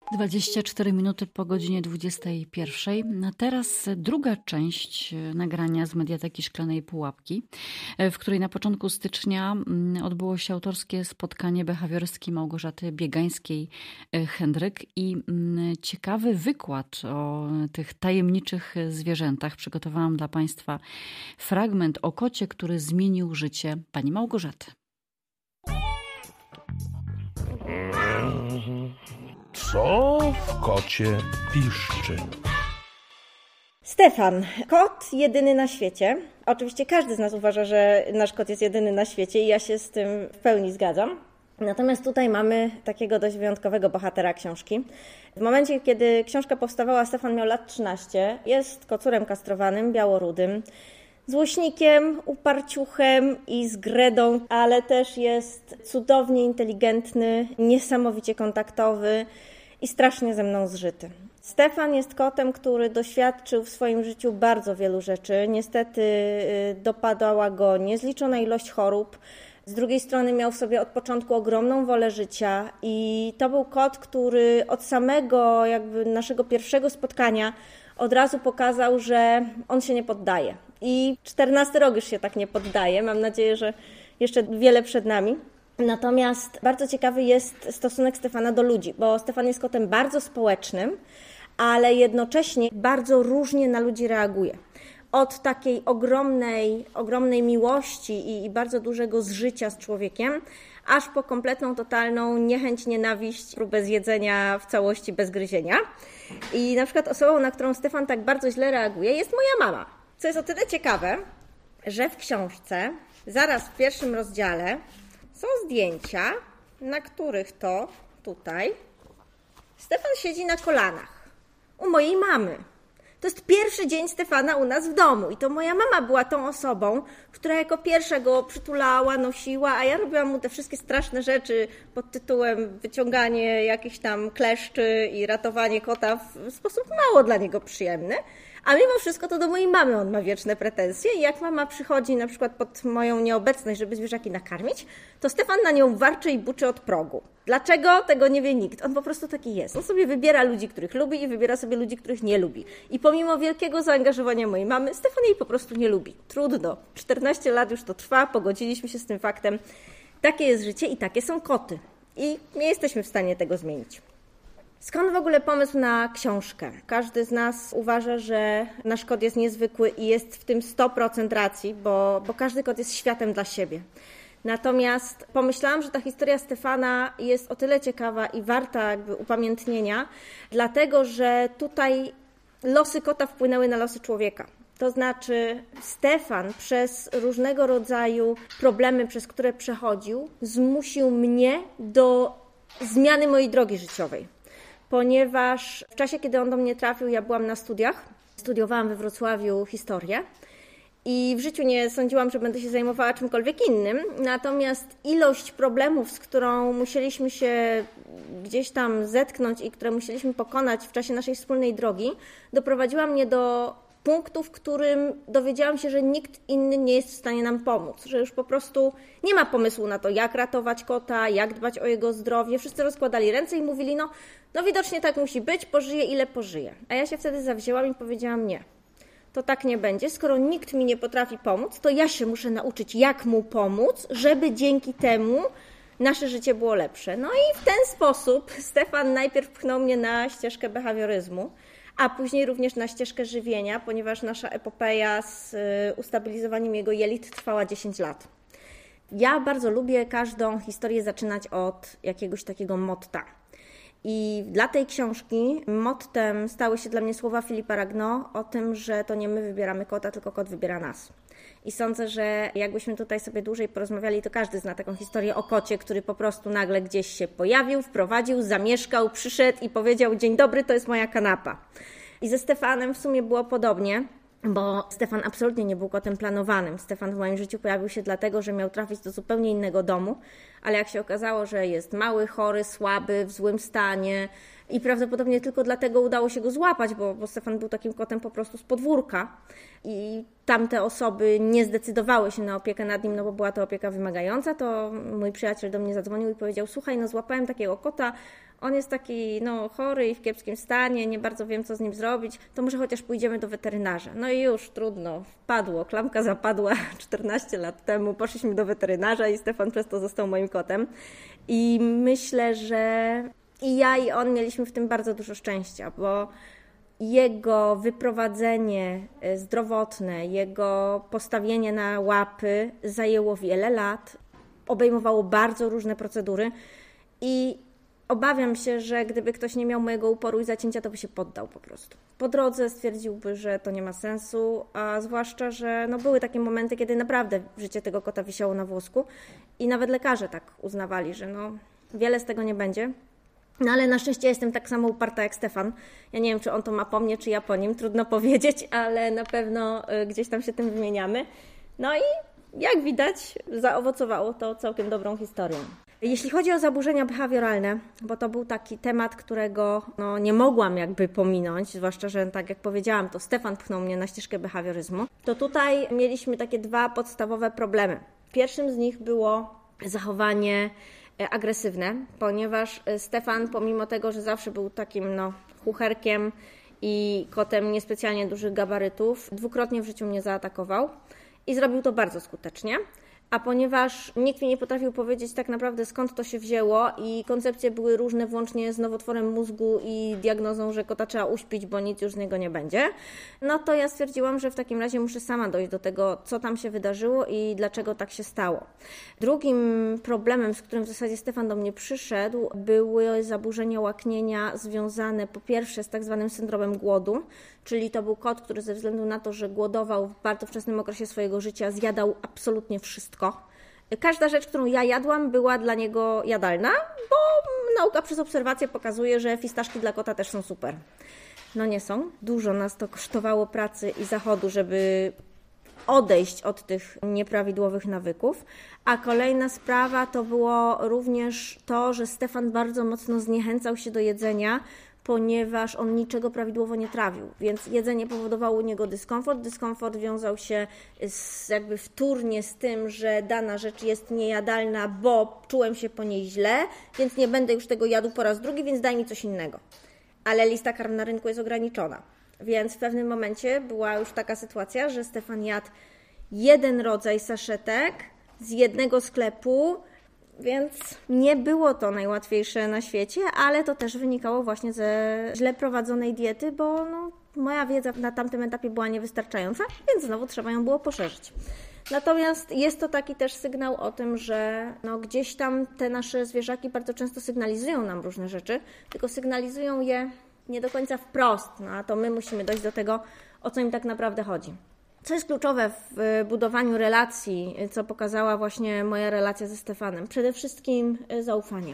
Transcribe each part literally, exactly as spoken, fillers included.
dwadzieścia cztery minuty po godzinie dwudziestej pierwszej. A teraz druga część nagrania z Mediateki Szklanej Pułapki, w której na początku stycznia odbyło się autorskie spotkanie behawiorystki Małgorzaty Biegańskiej-Hendryk i ciekawy wykład o tych tajemniczych zwierzętach. Przygotowałam dla Państwa fragment o kocie, który zmienił życie pani Małgorzaty. Co w kocie piszczy? Stefan, kot jedyny na świecie. Oczywiście każdy z nas uważa, że nasz kot jest jedyny na świecie i ja się z tym w pełni zgadzam. Natomiast tutaj mamy takiego dość wyjątkowego bohatera książki. W momencie, kiedy książka powstawała, Stefan miał lat trzynaście. Jest kocurem kastrowanym, białorudym, złośnikiem, uparciuchem i zgredą, ale też jest cudownie inteligentny, niesamowicie kontaktowy i strasznie ze mną zżyty. Stefan jest kotem, który doświadczył w swoim życiu bardzo wielu rzeczy. Niestety dopadała go niezliczona ilość chorób. Z drugiej strony miał w sobie od początku ogromną wolę życia i to był kot, który od samego jakby naszego pierwszego spotkania od razu pokazał, że on się nie poddaje. I czternasty rok już się tak nie poddaje. Mam nadzieję, że jeszcze wiele przed nami. Natomiast bardzo ciekawy jest stosunek Stefana do ludzi, bo Stefan jest kotem bardzo społecznym, ale jednocześnie bardzo różnie na ludzi reaguje. Od takiej ogromnej, ogromnej miłości i, i bardzo dużego zżycia z człowiekiem, aż po kompletną, totalną niechęć, nienawiść, próbę zjedzenia w całości bez gryzienia. I na przykład osobą, na którą Stefan tak bardzo źle reaguje, jest moja mama. Co jest o tyle ciekawe, że w książce, zaraz w pierwszym rozdziale, są zdjęcia, na których to tutaj Stefan siedzi na kolanach u mojej mamy. To jest pierwszy dzień Stefana u nas w domu i to moja mama była tą osobą, która jako pierwsza go przytulała, nosiła, a ja robiłam mu te wszystkie straszne rzeczy pod tytułem wyciąganie jakichś tam kleszczy i ratowanie kota w sposób mało dla niego przyjemny. A mimo wszystko to do mojej mamy on ma wieczne pretensje i jak mama przychodzi na przykład pod moją nieobecność, żeby zwierzaki nakarmić, to Stefan na nią warczy i buczy od progu. Dlaczego? Tego nie wie nikt. On po prostu taki jest. On sobie wybiera ludzi, których lubi i wybiera sobie ludzi, których nie lubi. I pomimo wielkiego zaangażowania mojej mamy, Stefan jej po prostu nie lubi. Trudno. czternaście lat już to trwa, pogodziliśmy się z tym faktem. Takie jest życie i takie są koty. I nie jesteśmy w stanie tego zmienić. Skąd w ogóle pomysł na książkę? Każdy z nas uważa, że nasz kot jest niezwykły i jest w tym sto procent racji, bo, bo każdy kot jest światem dla siebie. Natomiast pomyślałam, że ta historia Stefana jest o tyle ciekawa i warta jakby upamiętnienia, dlatego że tutaj losy kota wpłynęły na losy człowieka. To znaczy Stefan przez różnego rodzaju problemy, przez które przechodził, zmusił mnie do zmiany mojej drogi życiowej. Ponieważ w czasie, kiedy on do mnie trafił, ja byłam na studiach. Studiowałam we Wrocławiu historię i w życiu nie sądziłam, że będę się zajmowała czymkolwiek innym. Natomiast ilość problemów, z którą musieliśmy się gdzieś tam zetknąć i które musieliśmy pokonać w czasie naszej wspólnej drogi, doprowadziła mnie do punktu, w którym dowiedziałam się, że nikt inny nie jest w stanie nam pomóc, że już po prostu nie ma pomysłu na to, jak ratować kota, jak dbać o jego zdrowie. Wszyscy rozkładali ręce i mówili, no, no widocznie tak musi być, pożyje ile pożyje. A ja się wtedy zawzięłam i powiedziałam, nie, to tak nie będzie. Skoro nikt mi nie potrafi pomóc, to ja się muszę nauczyć, jak mu pomóc, żeby dzięki temu nasze życie było lepsze. No i w ten sposób Stefan najpierw pchnął mnie na ścieżkę behawioryzmu, a później również na ścieżkę żywienia, ponieważ nasza epopeja z ustabilizowaniem jego jelit trwała dziesięć lat. Ja bardzo lubię każdą historię zaczynać od jakiegoś takiego motta. I dla tej książki mottem stały się dla mnie słowa Philippa Ragno o tym, że to nie my wybieramy kota, tylko kot wybiera nas. I sądzę, że jakbyśmy tutaj sobie dłużej porozmawiali, to każdy zna taką historię o kocie, który po prostu nagle gdzieś się pojawił, wprowadził, zamieszkał, przyszedł i powiedział: dzień dobry, to jest moja kanapa. I ze Stefanem w sumie było podobnie, bo Stefan absolutnie nie był kotem planowanym. Stefan w moim życiu pojawił się dlatego, że miał trafić do zupełnie innego domu, ale jak się okazało, że jest mały, chory, słaby, w złym stanie i prawdopodobnie tylko dlatego udało się go złapać, bo, bo Stefan był takim kotem po prostu z podwórka i tamte osoby nie zdecydowały się na opiekę nad nim, no bo była to opieka wymagająca, to mój przyjaciel do mnie zadzwonił i powiedział: słuchaj, no złapałem takiego kota, on jest taki no, chory i w kiepskim stanie, nie bardzo wiem, co z nim zrobić, to może chociaż pójdziemy do weterynarza. No i już trudno, wpadło, klamka zapadła czternaście lat temu, poszliśmy do weterynarza i Stefan przez to został moim kotem. I myślę, że i ja i on mieliśmy w tym bardzo dużo szczęścia, bo jego wyprowadzenie zdrowotne, jego postawienie na łapy zajęło wiele lat, obejmowało bardzo różne procedury i obawiam się, że gdyby ktoś nie miał mojego uporu i zacięcia, to by się poddał po prostu. Po drodze stwierdziłby, że to nie ma sensu, a zwłaszcza, że no były takie momenty, kiedy naprawdę życie tego kota wisiało na włosku i nawet lekarze tak uznawali, że no wiele z tego nie będzie. No ale na szczęście jestem tak samo uparta jak Stefan. Ja nie wiem, czy on to ma po mnie, czy ja po nim, trudno powiedzieć, ale na pewno gdzieś tam się tym wymieniamy. No i jak widać, zaowocowało to całkiem dobrą historią. Jeśli chodzi o zaburzenia behawioralne, bo to był taki temat, którego no, nie mogłam jakby pominąć, zwłaszcza, że tak jak powiedziałam, to Stefan pchnął mnie na ścieżkę behawioryzmu, to tutaj mieliśmy takie dwa podstawowe problemy. Pierwszym z nich było zachowanie agresywne, ponieważ Stefan, pomimo tego, że zawsze był takim no, chucherkiem i kotem niespecjalnie dużych gabarytów, dwukrotnie w życiu mnie zaatakował i zrobił to bardzo skutecznie. A ponieważ nikt mi nie potrafił powiedzieć tak naprawdę skąd to się wzięło i koncepcje były różne, włącznie z nowotworem mózgu i diagnozą, że kota trzeba uśpić, bo nic już z niego nie będzie, no to ja stwierdziłam, że w takim razie muszę sama dojść do tego, co tam się wydarzyło i dlaczego tak się stało. Drugim problemem, z którym w zasadzie Stefan do mnie przyszedł, były zaburzenia łaknienia związane po pierwsze z tak zwanym syndromem głodu, czyli to był kot, który ze względu na to, że głodował w bardzo wczesnym okresie swojego życia, zjadał absolutnie wszystko. Każda rzecz, którą ja jadłam, była dla niego jadalna, bo nauka przez obserwację pokazuje, że fistaszki dla kota też są super. No nie są. Dużo nas to kosztowało pracy i zachodu, żeby odejść od tych nieprawidłowych nawyków. A kolejna sprawa to było również to, że Stefan bardzo mocno zniechęcał się do jedzenia, ponieważ on niczego prawidłowo nie trawił, więc jedzenie powodowało u niego dyskomfort. Dyskomfort wiązał się z, jakby wtórnie z tym, że dana rzecz jest niejadalna, bo czułem się po niej źle, więc nie będę już tego jadł po raz drugi, więc daj mi coś innego. Ale lista karm na rynku jest ograniczona, więc w pewnym momencie była już taka sytuacja, że Stefan jadł jeden rodzaj saszetek z jednego sklepu, więc nie było to najłatwiejsze na świecie, ale to też wynikało właśnie ze źle prowadzonej diety, bo no, moja wiedza na tamtym etapie była niewystarczająca, więc znowu trzeba ją było poszerzyć. Natomiast jest to taki też sygnał o tym, że no, gdzieś tam te nasze zwierzaki bardzo często sygnalizują nam różne rzeczy, tylko sygnalizują je nie do końca wprost, no, a to my musimy dojść do tego, o co im tak naprawdę chodzi. Co jest kluczowe w budowaniu relacji, co pokazała właśnie moja relacja ze Stefanem? Przede wszystkim zaufanie.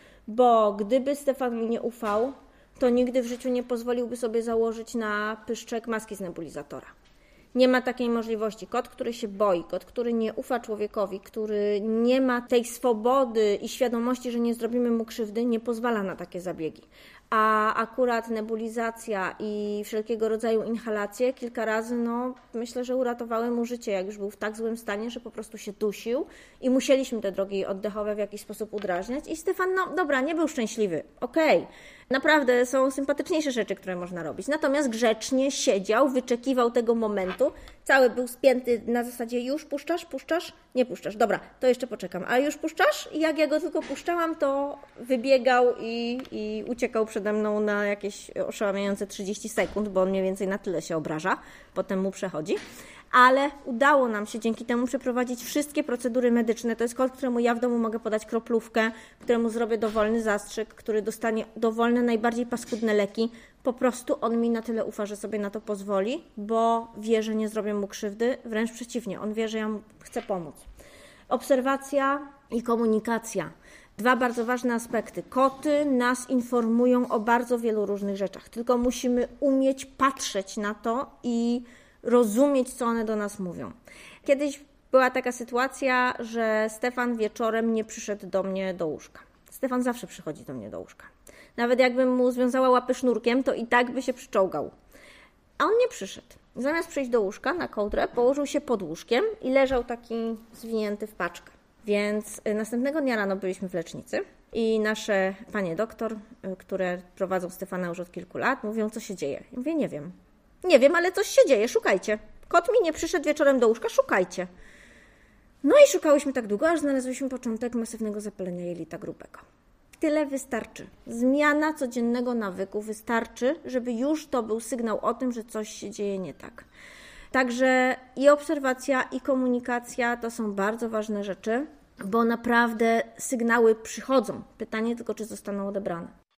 Bo gdyby Stefan mi nie ufał, to nigdy w życiu nie pozwoliłby sobie założyć na pyszczek maski z nebulizatora. Nie ma takiej możliwości. Kot, który się boi, kot, który nie ufa człowiekowi, który nie ma tej swobody i świadomości, że nie zrobimy mu krzywdy, nie pozwala na takie zabiegi. A akurat nebulizacja i wszelkiego rodzaju inhalacje kilka razy, no myślę, że uratowały mu życie, jak już był w tak złym stanie, że po prostu się dusił i musieliśmy te drogi oddechowe w jakiś sposób udrażniać. I Stefan, no dobra, nie był szczęśliwy, okej. Okay. Naprawdę są sympatyczniejsze rzeczy, które można robić. Natomiast grzecznie siedział, wyczekiwał tego momentu. Cały był spięty na zasadzie już puszczasz, puszczasz, nie puszczasz. Dobra, to jeszcze poczekam. A już puszczasz? I jak ja go tylko puszczałam, to wybiegał i, i uciekał przede mną na jakieś oszałamiające trzydzieści sekund, bo on mniej więcej na tyle się obraża. Potem mu przechodzi. Ale udało nam się dzięki temu przeprowadzić wszystkie procedury medyczne. To jest kot, któremu ja w domu mogę podać kroplówkę, któremu zrobię dowolny zastrzyk, który dostanie dowolne, najbardziej paskudne leki. Po prostu on mi na tyle ufa, że sobie na to pozwoli, bo wie, że nie zrobię mu krzywdy. Wręcz przeciwnie, on wie, że ja mu chcę pomóc. Obserwacja i komunikacja. Dwa bardzo ważne aspekty. Koty nas informują o bardzo wielu różnych rzeczach, tylko musimy umieć patrzeć na to i rozumieć, co one do nas mówią. Kiedyś była taka sytuacja, że Stefan wieczorem nie przyszedł do mnie do łóżka. Stefan zawsze przychodzi do mnie do łóżka. Nawet jakbym mu związała łapy sznurkiem, to i tak by się przyczołgał. A on nie przyszedł. Zamiast przyjść do łóżka na kołdrę, położył się pod łóżkiem i leżał taki zwinięty w paczkę. Więc następnego dnia rano byliśmy w lecznicy I nasze panie doktor, które prowadzą Stefana już od kilku lat, mówią, co się dzieje. Ja mówię, nie wiem. Nie wiem, ale coś się dzieje, szukajcie. Kot mi nie przyszedł wieczorem do łóżka, szukajcie. No i szukałyśmy tak długo, aż znalazłyśmy początek masywnego zapalenia jelita grubego. Tyle wystarczy. Zmiana codziennego nawyku wystarczy, żeby już to był sygnał o tym, że coś się dzieje nie tak. Także i obserwacja, i komunikacja to są bardzo ważne rzeczy, bo naprawdę sygnały przychodzą. Pytanie tylko, czy zostaną odebrane.